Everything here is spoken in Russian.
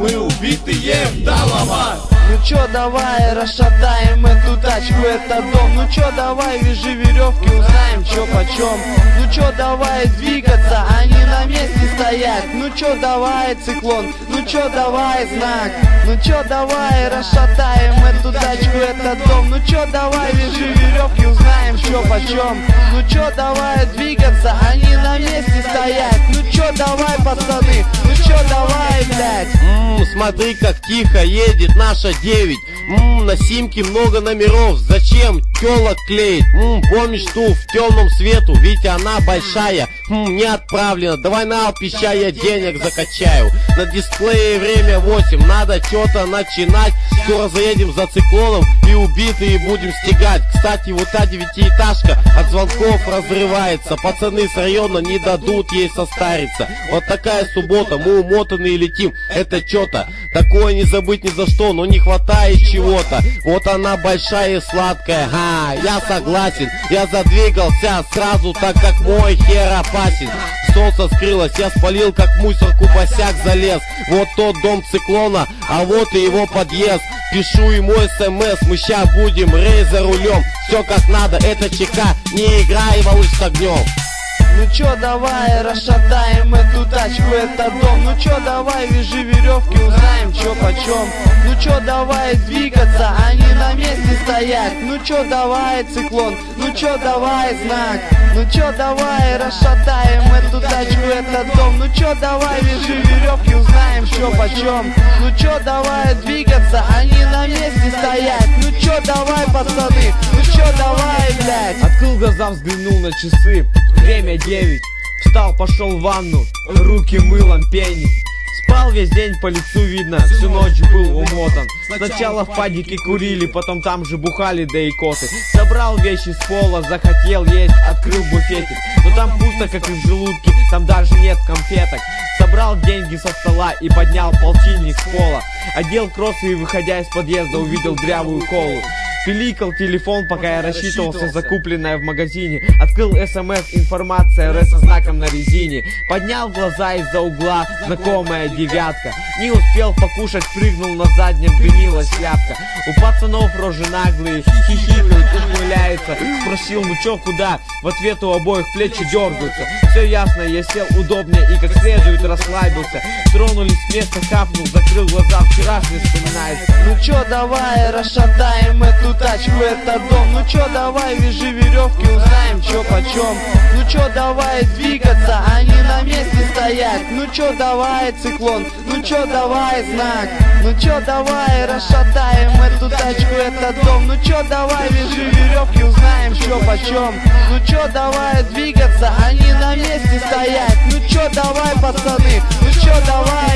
мы убитые вдалома. Ну чё, давай расшатаем эту тачку, этот дом. Ну чё, давай вяжи веревки, узнаем чё почем. Ну чё, давай двигаться, а не на месте стоять. Ну чё, давай циклон, ну чё, давай знак. Ну чё, давай расшатаем эту тачку, этот дом. Ну чё, давай вяжи веревки, узнаем чё почем. Ну чё, давай двигаться, а не на месте стоять. Ну чё, давай, пацаны, ну чё, давай, блядь. Смотри, как тихо едет наша 9. На симке много номеров. Зачем тёлок клеить? Помнишь ту в темном свету? Ведь она большая. Не отправлена. Давай на Алпища, я денег закачаю. На дисплее время 8. Надо что-то начинать. Скоро заедем за циклоном и убитые будем стегать. Кстати, вот та 9-этажка от звонков разрывается. Пацаны с района не дадут ей состариться. Вот такая суббота, мы умотанные летим. Это что-то такое не забыть ни за что, но не хватает чего-то. Вот она большая и сладкая. Я согласен, я задвигался сразу, так как мой хер опасен. Солнце скрылось, я спалил, как в мусорку босяк залез. Вот тот дом циклона, а вот и его подъезд. Пишу ему СМС, мы ща будем рей за рулем. Все как надо, это ЧК, не играй, малыш, с огнем. Ну чё, давай расшатаем эту тачку, этот дом. Ну чё, давай вяжи веревки, узнаем чё почем. Ну чё, давай двигаться, а не на месте стоять. Ну чё, давай циклон, ну чё, давай знак. Ну чё, давай расшатаем эту тачку, этот дом. Ну чё, давай вяжи веревки, узнаем чё почем. Ну чё, давай двигаться, а не на месте стоять. Ну чё, давай, пацаны, ну чё, давай, блядь. Открыл глаза, взглянул на часы. Время 9. Встал, пошел в ванну, руки мылом пенить. Спал весь день, по лицу видно, всю ночь был умотан. Сначала в падике курили, потом там же бухали, да и коты. Собрал вещи с пола, захотел есть, открыл буфетик. Но там пусто, как и в желудке, там даже нет конфеток. Собрал деньги со стола и поднял полтинник с пола. Одел кроссы и, выходя из подъезда, увидел дрявую колу. Пиликал телефон, пока я рассчитывался за купленное в магазине. Открыл СМС, информация, Р со знаком на резине. Поднял глаза из-за угла, знакомая девятка. Не успел покушать, прыгнул на заднем, дымилась шляпка. У пацанов рожи наглые, хихикают, ухмыляются. Спросил, ну чё, куда? В ответ у обоих плечи дергаются. Все ясно, я сел удобнее и как следует расслабился. Тронулись с места, капнул, закрыл глаза, вчерашний вспоминается. Ну чё, давай расшатаем эту тачку, этот дом. Ну чё, давай вяжи веревки, узнаем чё почем. Ну чё, давай двигаться, а не на месте стоять. Ну чё, давай циклон, ну чё, давай знак. Ну чё, давай расшатаем эту тачку, этот дом. Ну чё, давай вяжи веревки, узнаем чё почем. Ну чё, давай двигаться, а не на месте стоять. Ну чё, давай, пацаны, ну чё, давай.